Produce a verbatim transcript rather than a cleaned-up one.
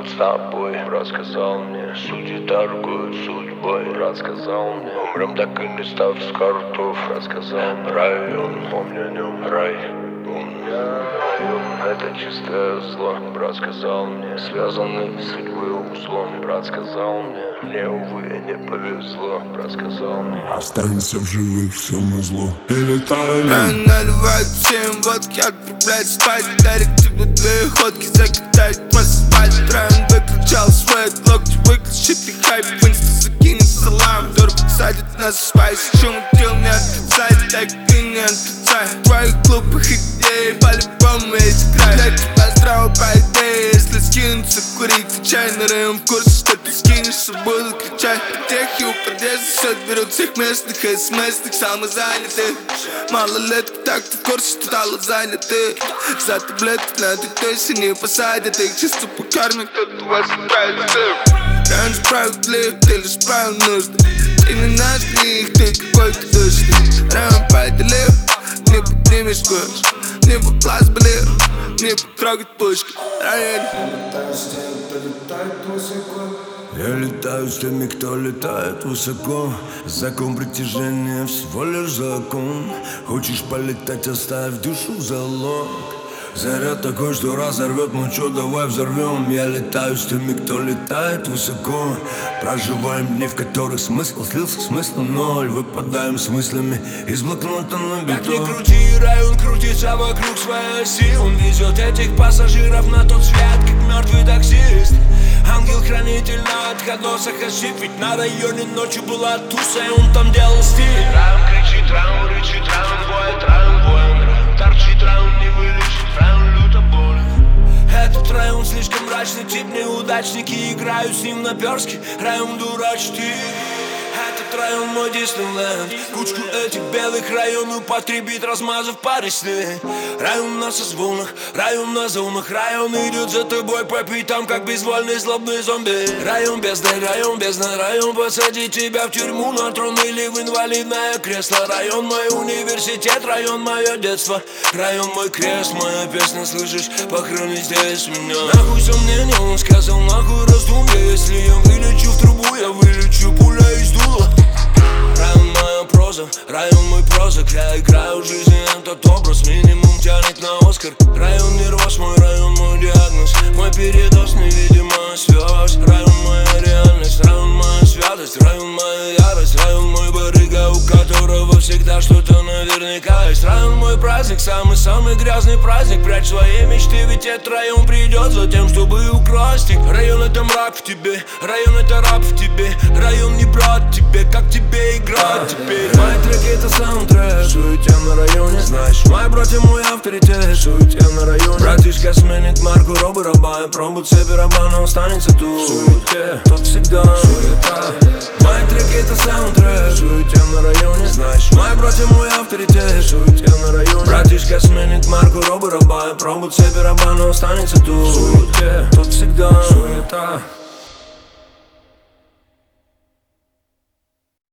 будут с тобой. Рассказал мне, судьи торгуют судьбой. Рассказал мне, умрем так и не став с картов. Рассказал мне, район, помню о нем, рай. Это чистое зло, брат сказал мне. Связаны судьбы узлом, брат сказал мне. Мне, увы, не повезло, брат сказал мне. Останься в живых, все назло. И летали. Наливают всем водки, отправляют спать. Дарик тебе две ходки, закидает по асфальту. Район выключал свой локти, выключит и хайп. В инста закинет салам, дорого садит на спайс. Чем дел не отрицает, так и не отрицает. Твоих глупых идей по-любому есть край. Для тебя здраво по идее, если скинуться курить. Случайно район в курсе, что ты скинешься, будут кричать. Техи у подъезда все берут всех местных и смс-ных самозанятых. Малолетки так-то в курсе, что стало заняты. За таблетки на ты точно не посадят. Их чисто по карме, кто-то вас отправит. Район справедлив, ты лишь правил нужды. Ты не наш них, ты какой-то душный. Район поделив, не поднимешь курс. Не по глаз болел, не потрогать пушки. Район. Я летаю с теми, кто летает высоко. Закон притяжения всего лишь закон. Хочешь полетать, оставь душу в залог. Заряд такой, что разорвет, ну чё, давай взорвем. Я летаю с теми, кто летает высоко. Проживаем дни, в которых смысл слился, смысл ноль. Выпадаем с мыслями из блокнота на бетон. Как ни крути, район крутится вокруг своей оси. Он везет этих пассажиров на тот свет, как мертвый таксист. Ангел-хранитель на отходосах осип. Ведь на районе ночью была туса, и он там делал стиль. Район кричит, район рычит, район воет, район воин. Район торчит, район не вылечит, район люто болен. Этот район слишком мрачный тип, неудачники играют с ним наперстки. Район дурачит. Этот район мой Диснейленд. Кучку этих белых район употребит, размазав по ресне. Район на созвонах, район на зонах. Район идет за тобой по пятам, как безвольный злобный зомби. Район бездна, район бездна. Район посадит тебя в тюрьму, на трон или в инвалидное кресло. Район мой университет, район мое детство. Район мой крест, моя песня, слышишь? Похорони здесь меня. Нахуй сомнения, он сказал, нахуй раздумья. Если я вылечу в трубу, я вылечу, пуля из дула. Район моя проза, район мой прозак. Я играю в жизни этот образ, минимум тянет на Оскар. Район не рос, мой район мой диагноз. Мой передоз, невидимая связь. Район моя реальность, район моя святость. Район моя ярость, район мой барыга, у которого всегда что-то наверняка есть. Район мой праздник, самый-самый грязный праздник. Прячь свои мечты, ведь этот район придет за тем, чтобы украсть их. Район это мрак в тебе, район это раб в тебе. Район не брат тебе, как тебе играть теперь. Мои треки это саундтрек, суетя на районе. Знаешь, мои братья мой авторитет, суетя на районе. Братишка сменит марку робы раба. Пробует себе раба, но останется тут. Суете, тот всегда суета. Мои треки это саундтрек, суетя на районе. Знаешь, мои братья мой авторитет, суетя на районе. Братишка сменит марку робы раба. Пробует себе раба, но останется тут. Суете, тот всегда суета.